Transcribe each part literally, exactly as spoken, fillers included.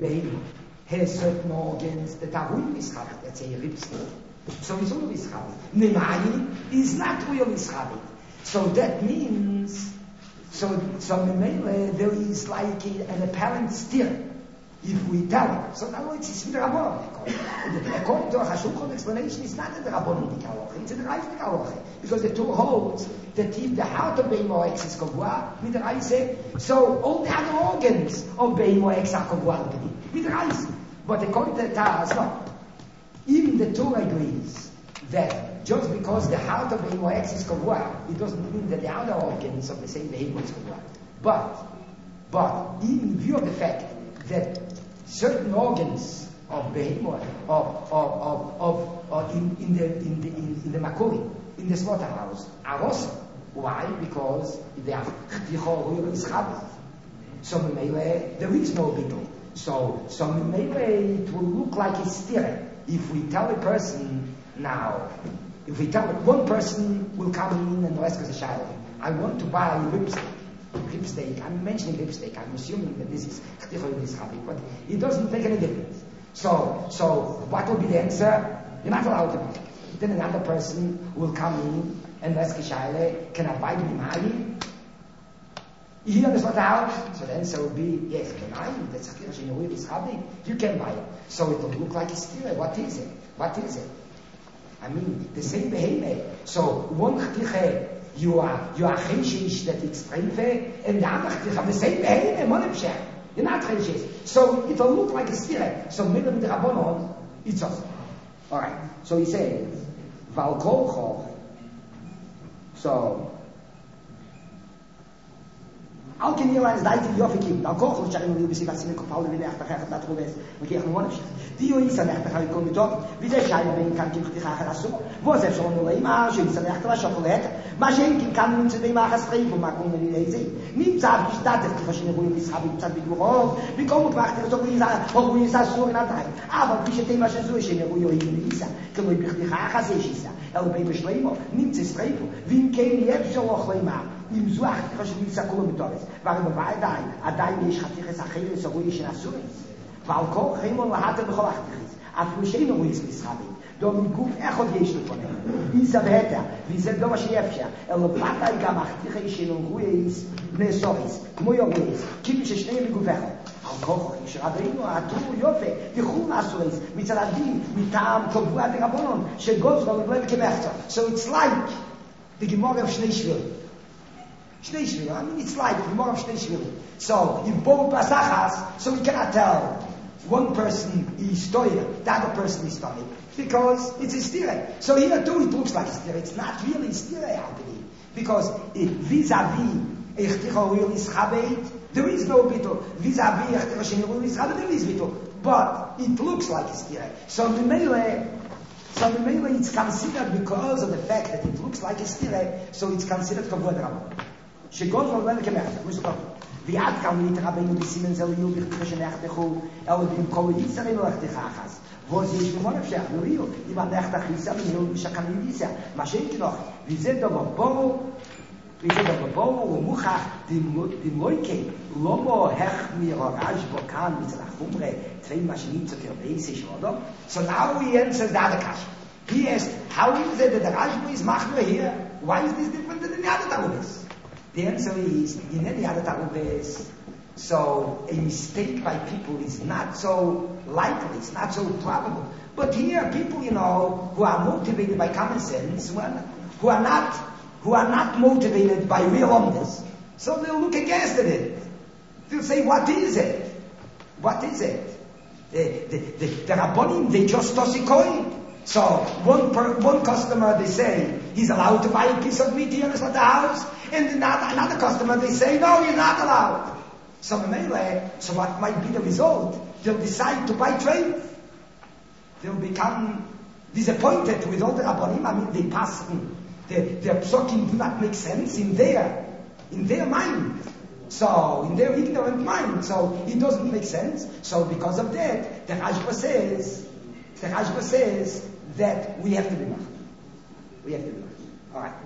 behavior has certain organs that are really schabit, let's say a ribs. So it's always schabit. Nemai is not really schabit. So that means, so, so Memele, there is like a, an apparent steer. If we tell him, so now it's in the Rabbanon. According to a Hashulchan explanation, it's not in the Rabbanon Dikaloche, it's in the Reis Dikaloche. Because the two holds that if the heart of Beimo X is Kogwa, with the Reis, so all the other organs of Beimo X are Kogwa with the Reis. But according to the Taz, no. Even the Torah agrees that just because the heart of Beimo X is Kogwa, it doesn't mean that the other organs of the same Beimo is Kogwa. But, but, even in view of the fact that certain organs of behemoth, of, of, of, of, of in, in the in the in, in the makuri, in the slaughterhouse, are also. Why? Because they are is chabad. So Memele, there is no beetle. So so Memele, it will look like a steer. If we tell a person now, if we tell one person will come in and ask us a child, I want to buy lipstick. Rib steak. I'm mentioning rib steak. I'm assuming that this is this habit, but it doesn't make any difference. So, so what will be the answer? You're not allowed to buy. Then another person will come in and ask a shaila, can I buy the bimali? You understand how? So the answer will be yes. Can I? That's a habit. You can buy it. So it will look like a steer. What is it? What is it? I mean, the same behemoth. So one chtiche. You are, you are cheshish that it's treife, and the other you have the same behavior, monopshech. You're not cheshish. So it'll look like a steer. So middle of the Rabbanon, it's awesome. Alright, so he says, Val kolcho. So, Al ken hier eens daite Jofi kim. Val kolcho, sharim li bisi vasim kopal li echt echt dat roves. We krijgen monopshech. Die jo is echt gaan komen toch. Wie zei jij ben kan kim gaan gaan zo. Wo ze schon nur immer schön ist echt was Schokolade. Maar schenken kann uns dem machen schreiben, man kann nicht sehen. Nimm sag ich da, die verschiedene Ruhe ist habe ich gesagt, wie worauf. Wie kommt macht er so wie sagen, wo ist das so in der Zeit. Aber wie steht immer so schön Ruhe in dieser. Kann ich dich haha sehen ist. Er bei beschreiben, nimmt es schreiben. Wie kein jetzt so auch immer. Im Zuach, ich habe nicht sagen mit alles. Warum war da? A da ich hatte ich gesagt, so ruhig ist das so. Weil koch immer hat er gewacht. Auf schöne Ruhe ist es habe. דום גוף אחד יש לפניך. איזה בהתה, וזה דום שיפשה. אלו פתה יגמח, תחי שינון גוייס, בני סוריס, כמו יוגייס, כאילו ששניהם בגוף אחד. על כוח, יש רבינו, עטור יופי, תחום אסוריס, מצד הדין, מטעם קבוע דרבונון, שגוזרו לבלב כמחצה. So it's like, the Gemara of שני שבירים. שני שבירים, I mean it's like, the Gemara of שני שבירים. So, if both pasachas, so we cannot tell, one person is stoic, the other person is stoic, because it's a stira. So here too it looks like a stira. It's not really stira, I believe, because it, vis-a-vis echticha really schabeit, there is no bittul. Vis-a-vis echticha sheni really schabeit, there is bittul. But it looks like a stira. So Memele, so Memele it's considered because of the fact that it looks like a stira, so it's considered kavod rabban. Shegon v'olven kemerta, Mister Doctor. ועד כאן נית רבינו בסימן זה ליהו בכתיך שנאחתכו אלו במקום ישראל לא אחתך אחס וזה יש במון אפשר נוריו אם הנאחת חיסה וניהו בשקנים דיסה מה שאין כנוך וזה דבר בואו וזה דבר בואו ומוכח דמויקי לא מוהך מרורש בו כאן מצל החומרה תפי מה שנמצא כרבייסי שלו so now he answers the other question he asked how is it that the Rashba is machmer here why is this different than the other Talmuds? The answer is, in any other Talmuds, so a mistake by people is not so likely, it's not so probable. But here, people, you know, who are motivated by common sense, who are not, who are not, who are not motivated by real omnis, so they'll look against it. They'll say, what is it? What is it? The, the, the, the Rabbonim, they just toss a coin. So, one per, one customer, they say, he's allowed to buy a piece of meat here inside the house, and another, another customer, they say, no, you're not allowed. So, so what might be the result? They'll decide to buy trade. They'll become disappointed with all the Rabbonim. I mean, they pass, their, their psukim do not make sense in their, in their mind. So, in their ignorant mind. So, it doesn't make sense. So, because of that, the Rashba says, the Rashba says that we have to be machmir. We have to be machmir. Alright.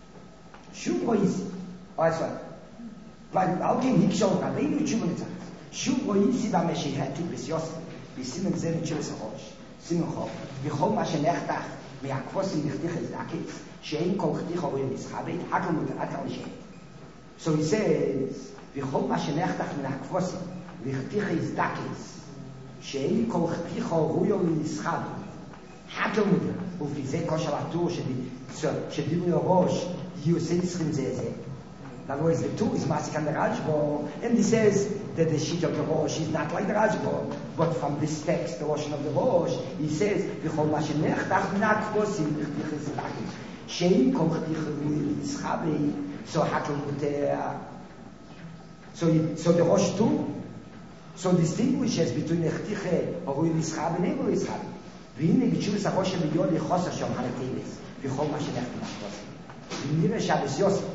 Shum roisi. Alright, so. Weil, auch gegen Hikshow, Rabbeinu, Tshuva, Nitzach. שוב רואי סיבה משהתי בסיוסי, בסימן זה נצ'רס הראש, סימן חוב, וכל מה שנחתך מהכבוסי נכתיך הזדקת, שאין כל חתיך רואים מסחבית, הכל מודעת על שם. So he says, וכל מה שנחתך מהכבוסי, נכתיך הזדקת, שאין כל חתיך רואים מסחבית, הכל מודעת, ולפי זה כושר הטור שדיברי הראש, יעשה צריכים זה זה. In other words, the two is Masik and the Rajbo, and he says that the sheet of the Rosh is not like the Rajbo, but from this text, the Rosh of the Rosh, he says, V'chol ma shenechtach nakvosim b'chtich ezlakim, she'im kol chtich v'yitzchabi, so hakel muter. So, so the Rosh too, so distinguishes between the chtich of v'yitzchabi and evil yitzchabi. V'hine b'tshuvas ha-Rosh ha-Midyon yichos ha-shom ha-Neteves, v'chol ma shenechtach nakvosim. V'nire Shabbos Yosef,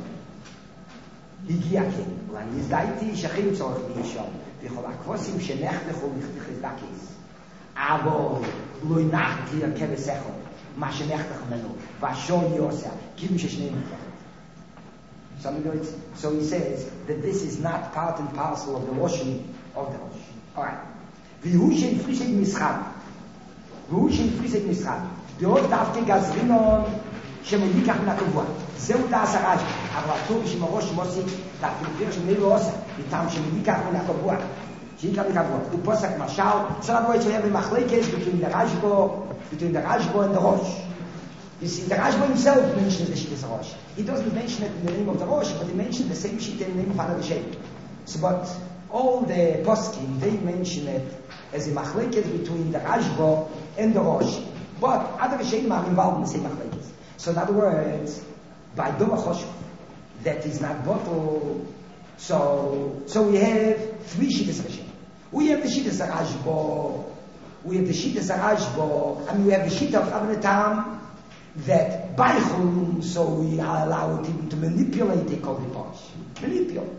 הגיע כן, ואני הזדהיתי שכם צורך בישום, וכל הכבוסים שנחתכו מכתיך דקיס. אבל לא ינחת לי הכבש אחד, מה שנחתך ממנו, והשון יוסע, כאילו ששניהם נכתך. So he says that this is not part and parcel of the washing of the Rosh. Alright. והוא שהפריש את משחק, והוא שהפריש את משחק, ועוד דווקא גזרינון, שמודי כך מן הקבוע. זהו דעס הרש"י, אבל הטור בשם הראש מוסיק, והפילפיר שמי לא עושה, מטעם שמודי כך מן הקבוע, שהיא כך מן הקבוע. הוא פוסק משל, so that way to have a machlekes between the Rashbo, between the Rashbo and the Rosh. You see, the Rashbo himself mentions the Shittas Rosh. He doesn't mention it in the name of the Rosh, but he mentions the same Shit in the name of Hana Rishem. So, but all the poskim, they mention it as a machlekes between the Rashbo and the Rosh. But other Rishem are involved in the same machlekes. So in other words, by Doma Choshev, that is not bottle. So, so we have three Shittas Rishem. We have the Shittas Rashbo, we have the Shittas Rashbo, and we have the Shittas of Avnei Tam, that by Chum, so we are allowed him to manipulate the Kol Posh. Manipulate.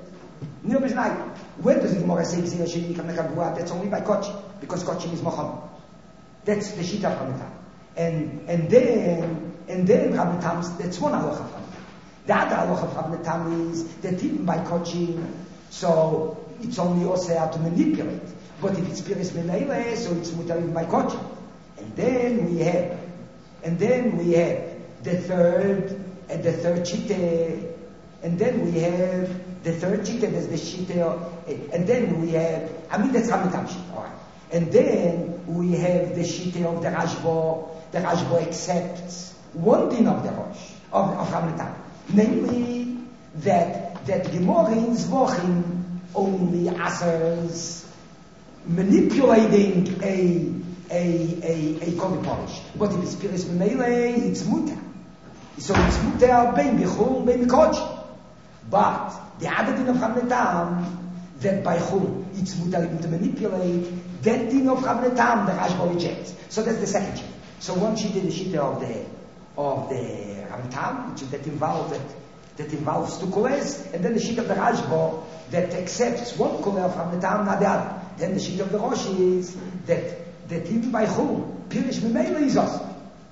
When does the Gemara say that's only by Kochim, because Kochim is Mohammed. That's the Shittas of Avnei Tam. And, and then, and then Avnei Tam, that's one halacha of Avnei Tam. The other halacha of Avnei Tam is that even by Kochim, so it's only also how to manipulate. But if it's Piris Menele, so it's mutar even by Kochim. And then we have, and then we have the third, and the third Shite, and then we have the third Shite, there's the Shite, and then we have, I mean that's Avnei Tam Shite, alright. And then we have the Shite of the Rashbo. The Rashbo accepts one din of the Rosh, of, of Avnei Tam. Namely, that, that Gemara in Zvochim only answers manipulating a, a, a, a Kol Polish. But if it's Piris Menele, it's Muta. So it's Muta, Ben Bichum, Ben Koch. But the other din of Avnei Tam, that by Chum, it's Muta to manipulate, that din of Avnei Tam, the Rashbo rejects. So that's the second sheet. So one sheet is the sheet of the of the Avnei Tam, which is that involves that, that involves two koles, and then the sheet of the Rashbo that accepts one kole of Avnei Tam, not the other. Then the sheet of the Rosh is that that even by Chum, Pirish Memela is awesome.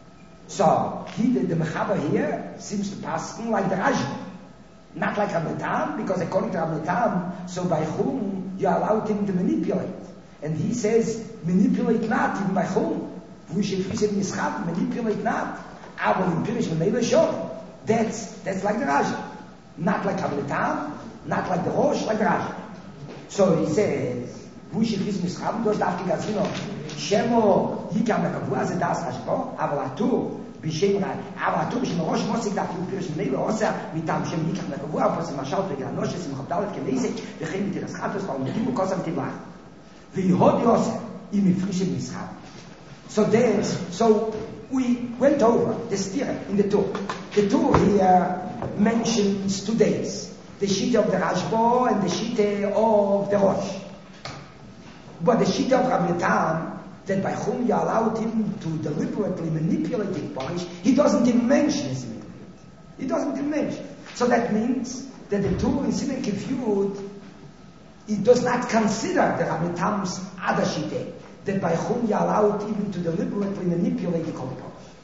So he, the, the Mechaber here seems to pass like the Rashbo, not like Avnei Tam, because according to Avnei Tam, so by Chum you allow him to manipulate, and he says manipulate not even by Chum. We should freeze it mischab, manipulate not. Aber in Pirish Memela sure. That's that's like the Rashi. Not like Avnei Tam, not like the Rosh, like the Rashi. So he says, we should freeze mischab, does dafke gazino. Shemo yikam lekavua ze das Rashbo, aber atu bishem ra, aber atu bishem Rosh mosik dafke Pirish Memela osa mitam shem yikam lekavua, aber se mashal pegel anosh se mchapdalet kemeisek, v'chein mitiras chatos v'al mitimu kosam tivach. V'yihod yosa im freeze mischab. So there's, so we went over the stira in the Tur. The Tur here mentions two days. The Shita of the Rashbo and the Shita of the Rosh. But the Shita of Avnei Tam, that by whom you allowed him to deliberately manipulate the Polish, he doesn't even mention his manipulate. He doesn't even mention. So that means that the Tur in Simen Kifyud, it does not consider the Avnei Tam's other Shita, that by whom you allowed even to deliberately manipulate the Kol Polish.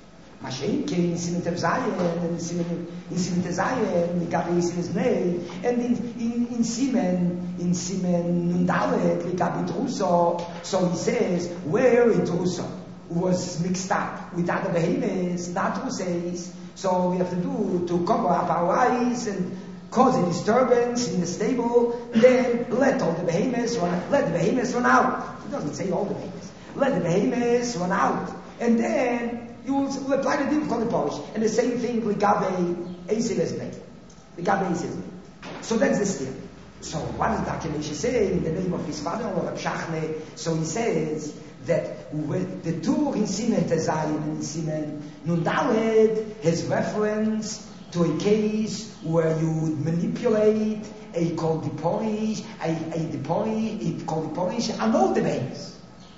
Mashen came in Simen Zion, and in Simen Zion, the Gabi is his name, and in, in, in Simen, in Simen Nundalet, the Gabi Druso, so he says, where in Druso was mixed up with other behemoths, not Druses, so we have to do, to cover up our eyes and cause a disturbance in the stable, then let all the behemoths run, let the behemoths run out. It doesn't say all the behemoths. Let the behemoths run out. And then you will apply the din for the polish. And the same thing, Ligabe Eisel Esbei. Ligabe Eisel Esbei. So that's the steer. So what does Doctor Moshe say in the name of his father, or Reb Shachne? So he says that with the two in Simen Tezayin and Simen Nundalet has reference to a case where you would manipulate a called diporish, a, a diporish, a called diporish, and all the names.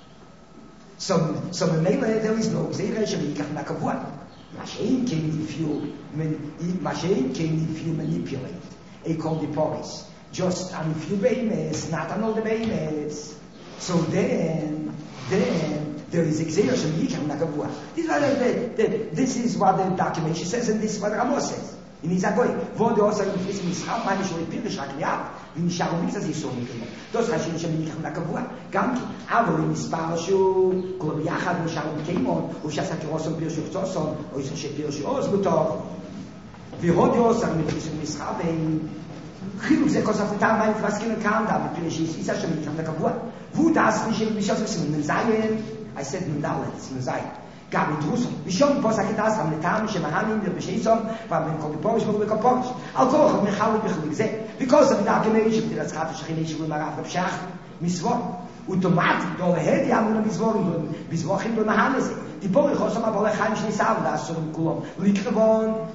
So, so Memele, there is no Gzeira Shemikach Nakavua. Mashen came if you, Mashen came if you manipulate a called diporish. Just on a few behemoths, not on all the behemoths. So then, then, there is a Gzeira Shemikach Nakavua. This, this is what the document she says, and this is what Ramos says. In his agoy, wurde also in Fris Mischaf, meine schon in Pirisch Hakliab, wie ich auch nichts, dass ich so mit ihm. Das heißt, ich habe mich nach Kavua, Gamki, aber in Mispar Shu, Kol Yachad, und Shalom Keimon, und Shas Hakiros und Pirisch Uchtoson, und ich habe Pirisch Ozbutov, wie wurde also mit Fris Mischaf, Chiluk זה כוס הפתר מים תבסקים לקנדה, מפני שהסיסה שמתחם לקבוע. והוא דעס מי שבשעות מסוים, מזיין, I said מנדלת, מזיין. Gabi Druso, Bishon Posakitas, am Netam, Shemahanim, the Bishison, Vam Koporish, Koporish. Al Koch, Michal, Bichlik, because of the documentation, the Raskata Shinish, with Maraf of Shach, Miswon, automatic, all the head, Yamun, Miswon, Biswachim, Mahanis, the Polish, Hosama, Bolecham, Shnisav, Lasum, Kulom, Likabon,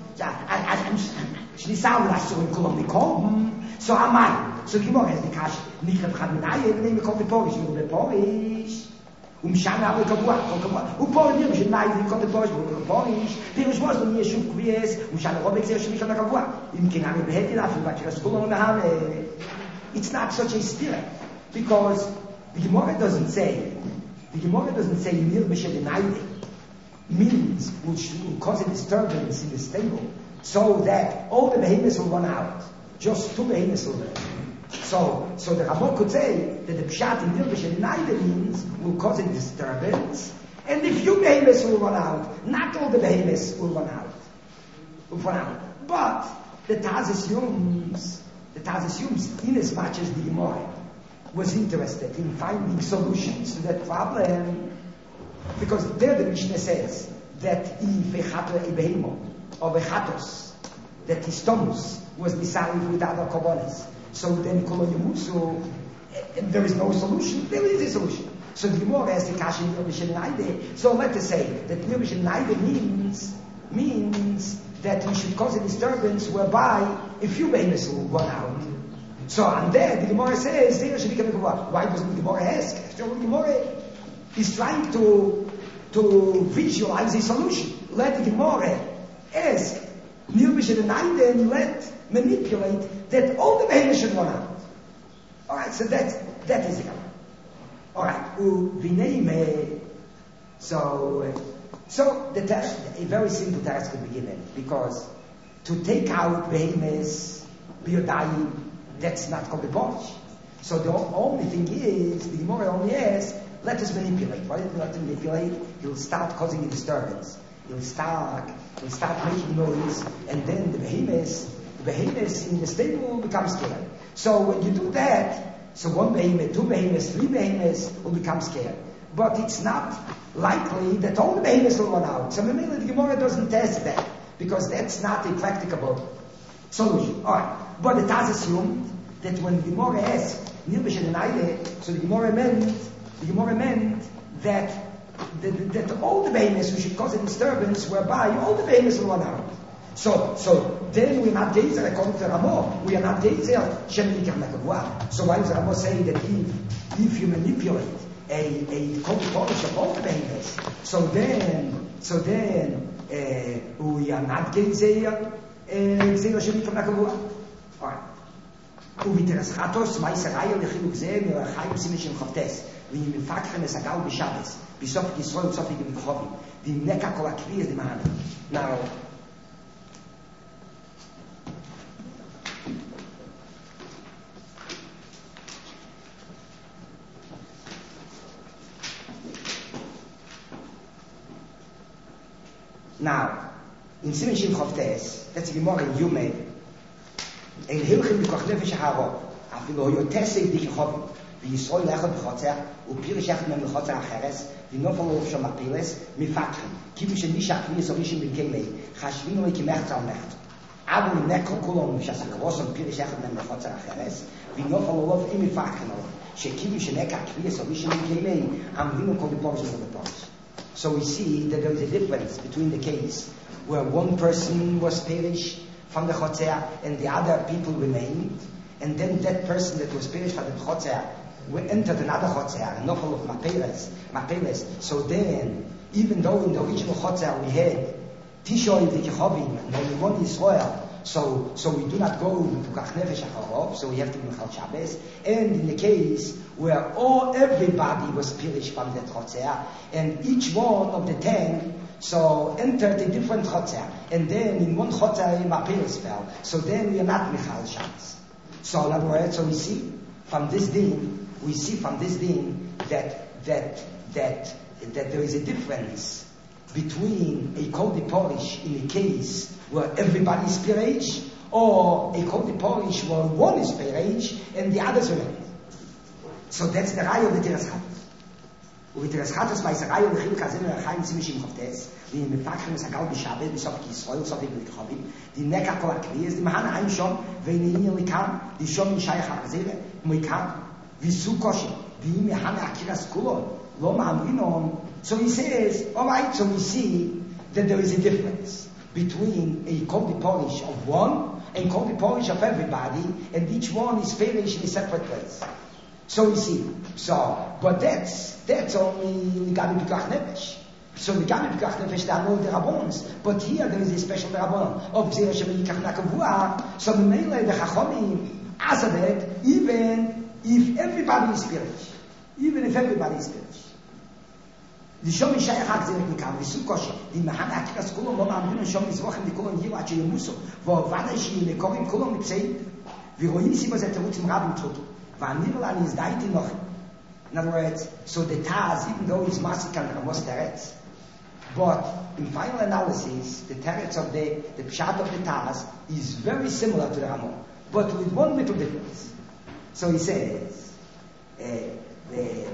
Shnisav, Lasum, Kulom, the Kom, so am I. So Kimor has the cash, Nikab Haminai, the name of the Polish, the Polish. Um Shana aber kabua, kabua. U Paul dir mich nein, die kommt durch, wo Polish. Wir müssen was mir schon gewies, um Shana Robex sehr schwierig nach kabua. Im Kinami behält da für was das kommen haben. It's not such a spirit because the Gemara doesn't say. The Gemara doesn't say mir mich nein means which will cause a disturbance in the stable so that all the behemoths will run out. Just two behemoths will run. So, so the Ramon could say that the Pshat in Nirvish neither means will cause a disturbance, and the few behemoths will run out. Not all the behemoths will run out. Will run out. But the Taz assumes, the Taz assumes, in as much as the Gemara was interested in finding solutions to that problem, because there the Mishnah says that if a chato a behemoth or a chatos, that his tomus was decided with other kobonis. So then, so there is no solution. There is a solution. So the Gemara has the kasha Nirvish Naide. So let us say that Nirvish Naide means means that we should cause a disturbance whereby a few behemoths will run out. So and there the Gemara says, why doesn't the Gemara ask? So the Gemara is trying to to visualize a solution. Let the Gemara ask Nirvish Naide and let manipulate that all the behemoths should run out. Alright, so that, that is it. Alright, Uvinei so, so the task, a very simple task could be given, because to take out behemoths, biodayim, that's not called a polish. So the only thing is, the Gemara only asks, let us manipulate. Why did we not manipulate? You'll start causing a disturbance. You'll start, you'll start making noise, and then the behemoths, the behemoths in the stable will become scared. So when you do that, so one behemoth, two behemoths, three behemoths will become scared. But it's not likely that all the behemoths will run out. So maybe the Gemara doesn't test that, because that's not a practicable solution. Alright, but it has assumed that when the Gemara asks, so the Gemara meant, the Gemara meant that, that, that all the behemoths, we should cause a disturbance whereby all the behemoths will run out. So, so then we're not Gezer according to Ramo. We are not Gezer Shem Nikach Nakavua. So why does Ramo say that if, if you manipulate a a polish of all the behemoths, so then so then uh, we are not Gezer Gezer Shem Nikach Nakavua. All right. ובתרס חטוס, מה ישראיו לחילוק זה, מרחיים סימן שם חפטס. When you mefakrim es agal b'Shabbos, b'sof Yisrael, b'sof Yisrael, the neka kol akli is the mahana. Now, now, in Simen Shin Chavtes, that's the Gemara in Yumei, in Hilchim B'koch Nefesh HaHarov, אפילו היותסי די כחובי, וישראל לאחד בחוצר, ופירש יחד מהם לחוצר אחרס, ונופל לו שם הפילס, מפקחים, כיוון שנישה כניס הורישים בקלי, חשבינו לי כמחצה ומחצה. אבל נקו כולנו, שהסקרוסם פירש יחד מהם לחוצר אחרס, ונופל לו עם מפקחים עליו, שכיוון שנקה כניס הורישים בקלי, עמדינו כל בפורש ובפורש. So we see that there is a difference between the case where one person was perished from the Chotzer and the other people remained, and then that person that was perished from the Chotzer entered another Chotzer, an awful of Mapeles, Mapeles. So then, even though in the original Chotzer we had Tishoy V'Kechovim and only one Yisrael, so so we do not go to Pukach Nefesh HaCharov, so we have to be Mechal Shabbos. And in the case where all everybody was perished from that Chotzer, and each one of the ten so entered a different Chotzer, and then in one Chotzer Mapeles fell, so then we are not Mechal Shabbos. So in other words, so we see from this din, we see from this din that that that that there is a difference between a Kol Diporish in a case where everybody is perished, or a Kol Diporish where one is perished and the others remain. So that's the Raya of the Teres Chatos. With Teres Chatos, by the Raya of the Chilka Zin and Chaim Tzimishim Chavtes, the Mefakrim is Hagal B'Shabbat, B'Sof Yisrael, B'Sof Yisrael, the Neka Kol HaKliyas, the Mahana Ein Shom, Ve'inini Likam, the Shom Yishayach HaZere, Moikam, V'Su Koshi, the Mahana Akiras Kulon, Lo Ma'amrinon. So he says, alright, so we see that there is a difference between a Kol Diporish of one and Kol Diporish of everybody, and each one is perished in a separate place. So we see. So, but that's that's only Gabi Pekach Nefesh. So the Gabi Pekach Nefesh, there are no Derabons. But here there is a special Derabon of Zera Shemi Yikach Nakavua. So the Meile, the Chachomim, Azadet, even if everybody is perished, even if everybody is perished. The Shom Yishayach HaZerek Nikam, the Sukosh, the Mahana Akiras Kulon, Lo Ma'amrino Shom Yizrochem, the Kulon Yiru Ache Yemuso, Vo Vada Shi Nekorim Kulon Mitzei, Viroim Sibo Zet Terutzim Rabim Trotu. Vanirlan is daiti noch. In other words, so the Taz, even though he's massacred Ramos Teretz, but in final analysis, the Teretz of the, the Pshat of the Taz is very similar to the Ramon, but with one little difference. So he says, uh, the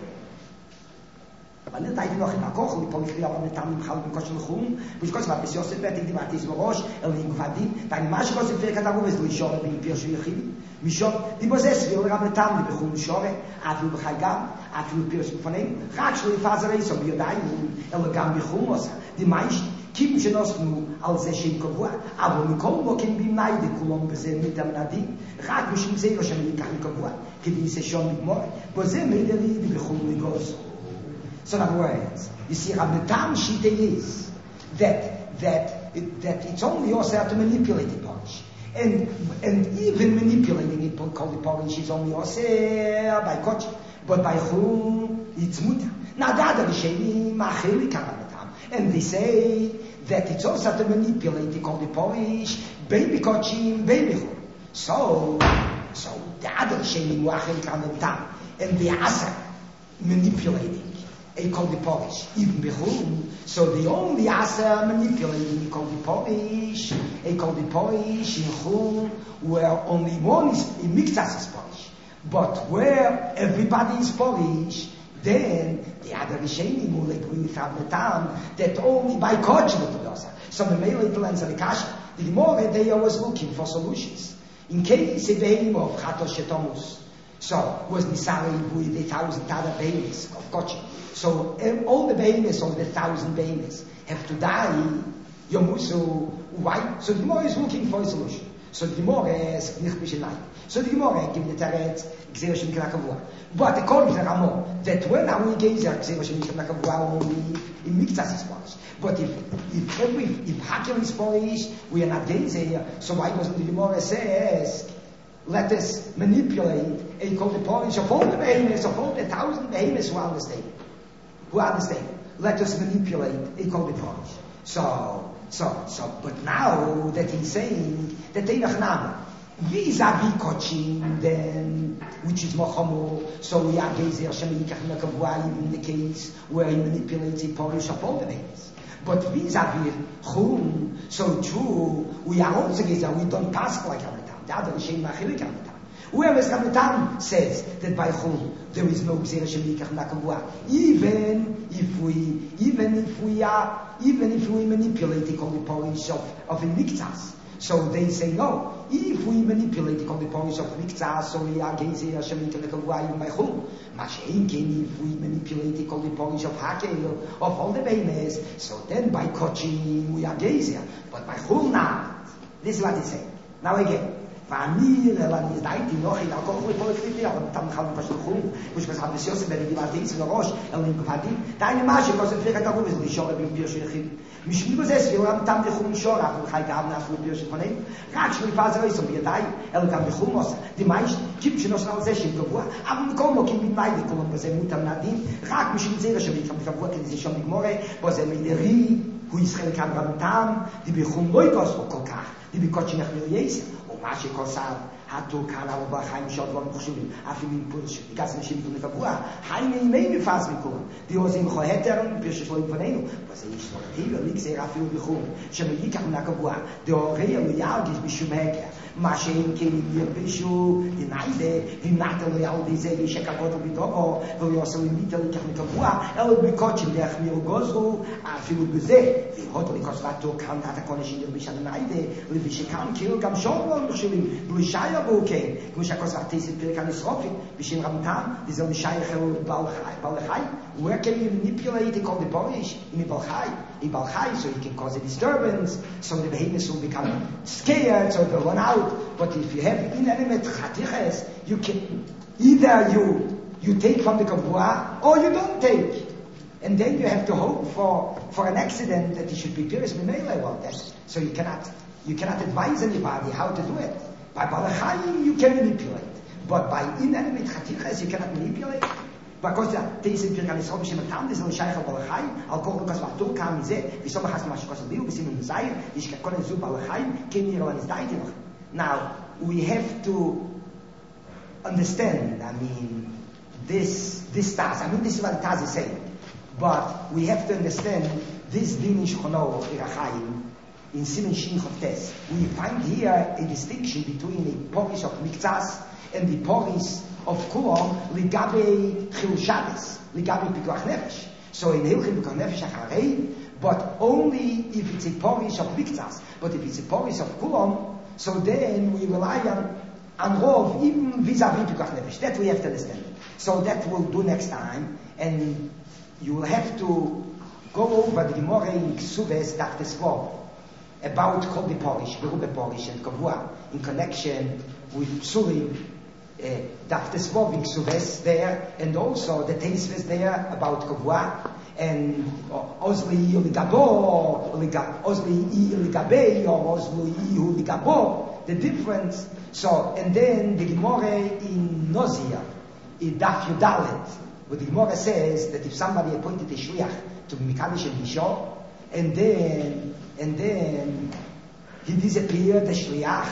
אבל אני הייתי noch in Akoch, und ich habe mit einem Chal mit Koschel Chum, und ich konnte mal bis Yosef Bett, ich war dies Morosh, er liegt Vadim, dein Masch Koschel Fähigkeit Aruv, es du Ishore, bin Pir Shuyachim, Mishor, die Bozes, wir haben mit Tam, die Bechum Ishore, Afilu Bechagam, Afilu Pir Shuyachim, Rak Shli Fazer Eiso, Biodayim, El Gam Bechum Osa, die meisten, Kim שnosnu על זה שהם קבוע, אבל מכל מוקים במניידי כולם בזה מתאמנדים, רק משום זה לא שם ניקח מקבוע, כדי ששום נגמור, בזה מדלי בכל מגוז. So in other words, you see, the Tam Shite is that that it, that it's only also to manipulate the polish, and and even manipulating it, called the polish, is only also by coach, but by whom it's muta. Now the other sheni machili kamatam, and they say that it's also to manipulate the called the polish, baby coaching, baby who. So so the other sheni machili kamatam, and the asa manipulating. A called the polish, even Bechum. So the only asa manipulating called the polish, a called the polish in Chum, where only one is in Miktas is polish. But where everybody is polish, then the other Rishenim will agree with Avnetam that only by Koch will do that. So the Meilei plans and the Kasha, the Gemara, they are always looking for solutions. In case of the of Chatos Shetomus, so was Nisari with the thousand other babies of Koch. So all the babies, all the thousand babies, have to die. Yomusu, why? So the Gemara is looking for a solution. So the Gemara is nicht bishenai. So the Gemara gives the Teretz Gzerashim Knakavua. But according to Ramon, that when we gave the Gzerashim Knakavua only in Miktas is Polish. But if if every if Hakel is Polish, we are not getting there. So why doesn't the Gemara says, let us manipulate he called the Polish of all the behemoths, of all the thousand behemoths who understand. Who understand? Let us manipulate, he called the Polish. So, so, so, but now that he's saying that they nachname, vis-a-vis coaching, then, which is Mochomo, so we are Gezer Shemikach Nakavua, in the case where he manipulates the Polish of all the behemoths. But vis-a-vis Chum, so true, we are also Gezer, we don't pass like Ramadan. The other is Shem Machilik Ramadan. Whereas Ramadan says that by Chum there is no Gezer Shemikach Nakavua. Even if we, even if we are, even if we manipulate the Polish of, of the Miktas. So they say no. If we manipulate the Polish of Miktas, so we are Gezer Shemikach Nakavua even by Chum. Mashenkin, if we manipulate the Polish of Hakel, of all the behemoths, so then by Kochim we are Gezer. But by Chum now. This is what they say. Now again. Vanir, ela is daiti noch in alcohol politik, aber dann kann man versuchen, wo ich was habe sie aus, wenn die war dies in der Rosch, ela in Gvadi. Deine Masche, was ich vielleicht auch wissen, die Schore beim Bierchen. Mich lieber selbst, wir haben dann die Chum Schore, aber kein Gaben nach dem Bierchen von ihm. Ratsch mir Phase ist und wir da, ela dann die Chumos, die meisten gibt schon noch schnell sehr schön gewor, aber kommen noch mit meine kommen, was er mutam nadin, rat mich in sehr schön, ich habe gewor, die schon mit More, was er mit der Ri, wo Israel kann Ramadan, die bekommen Leute aus Kokach, die bekommen nach Milies. מה שכוסר, התו כאן על בחיים שעוד לא מחושבים, אפילו עם פורש, בגלל זה נשיבים תומך הבועה, חיים מימי מפס מקום, די עוזים חוהתר, פרש שלו לפנינו, וזה יש לו רטיב, וליקסר אפילו בחום, שמליקח מנק הבועה, די הורי אלו ירגיש בשום הקר, מה שאין כן ירבישו, די ניידה, וימנת לו ילדי זה, ישק עבוד ובידובו, ויוסו למיתה ליקח מנק הבועה, אלו בקודשים דרך מיר גוזרו, אפילו בזה, והודו לקוסבתו כאן דעת הקונשין ירביש הניידה, לבישכאן כאילו גם שום לא מחשבים, בלשיה בוקן, כמו שהקוסבתי זה פרק הנסרופי, בשם רמתם, וזה משייך בעל-חי, where can you manipulate it called the Polish? In Balchai, in Balchai, so you can cause a disturbance, so the behemoths will become scared, so they'll run out. But if you have inanimate chatiches, you can, either you, you take from the kavua, or you don't take. And then you have to hope for, for an accident that you should be curious about that. So you cannot, you cannot advise anybody how to do it. By Balachayim, you can manipulate. But by inanimate chatiches, you cannot manipulate. Because the Teis in Pirkan is Robish Matam, this is Shaykh al-Balachayim, al-Kol Lukas Vahtur kam ze, v'som achas mashikos al-Biu, v'sim in Zayir, v'ishka konen zu Balachayim, kem niro an izdaiti noch. Now, we have to understand, I mean, this, this Taz, I mean, this is what the Taz is saying. But we have to understand this din in Shchono Irachayim, in Simen Shin Chavtes. We find here a distinction between the Polish of Miktas and the Polish of Kulon, Ligabe Chil Shabbos, Ligabe Pikuach Nefesh. So in Hilchim Pikuach Nefesh Acharei, but only if it's a Polish of Miktas. But if it's a Polish of Kulon, so then we rely on, on Rov, even vis-a-vis Pikuach Nefesh. That we have to understand. So that we'll do next time, and you will have to go over the Gemara in Ksuves Daf Tesvav about Kol Polish, Berube Polish, and Kavua in connection with Psulim, uh, Daf Tesvav in Ksuves there, and also the Teisves there about Kavua, and Ozli Ligabo, Ozli Ligabe, or Ozli Ligabo, the difference. So, and then the Gemara in Nozia, in Daf Yudalet, where the Gemara says that if somebody appointed a shliach to be Mikadosh and Bisho, and then, and then he disappeared, the shliach,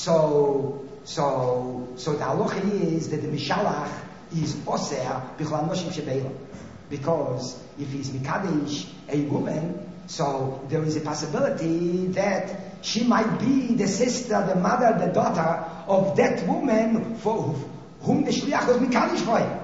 so, so, so the halacha is that the Mishalach is Oser, Bichlal Noshim Shebeila. Because if he's Mikadosh, a woman, so there is a possibility that she might be the sister, the mother, the daughter of that woman for whom the shliach was Mikadosh for him.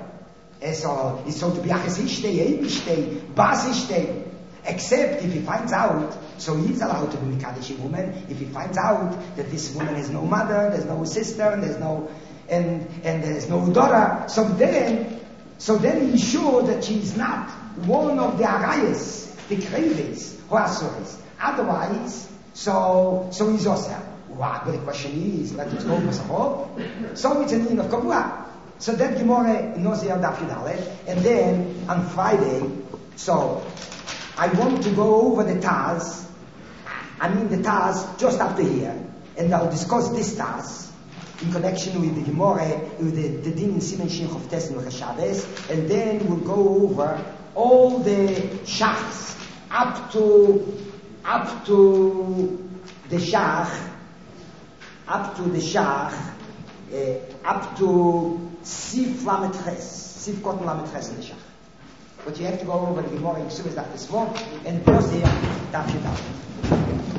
So it's so to be achesishte, ebishte, basishte. Except if he finds out, so he's allowed to be Mikadosh a woman. If he finds out that this woman has no mother, there's no sister, and there's no, and and there's no daughter, so then, so then he's sure that she's not one of the arayas, the kreves, who are sorries. Otherwise, so so he's also. Wow, but the question is, let us go for so it's an in of Kavua. So that Gemara knows the Daf Yudalet, and then on Friday, so I want to go over the Taz, I mean the Taz just after here, and I'll discuss this Taz, in connection with the Gemara, with the, the din in Simen Shin Chof Tes and Shabbos, and then we'll go over all the shachs up to up to the shach, up to the shach, uh, up to Sif Lamet Ches, Sif Kotten Lamet Ches in the shach. But you have to go over the Gemara in Ksubas Daf Tesvot and close here, Daf Yudal.